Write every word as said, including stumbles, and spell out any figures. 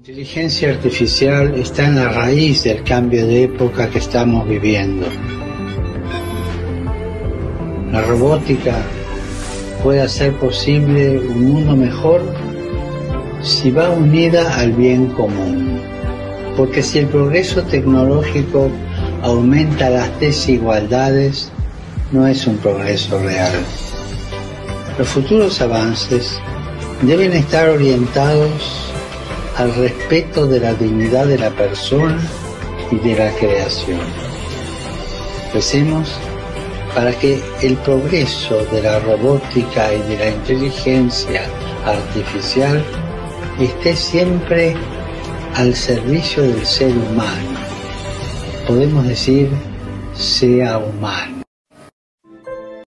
La inteligencia artificial está en la raíz del cambio de época que estamos viviendo. La robótica puede hacer posible un mundo mejor si va unida al bien común. Porque si el progreso tecnológico aumenta las desigualdades, no es un progreso real. Los futuros avances deben estar orientados al respeto de la dignidad de la persona y de la creación. Recemos para que el progreso de la robótica y de la inteligencia artificial esté siempre al servicio del ser humano. Podemos decir, sea humano.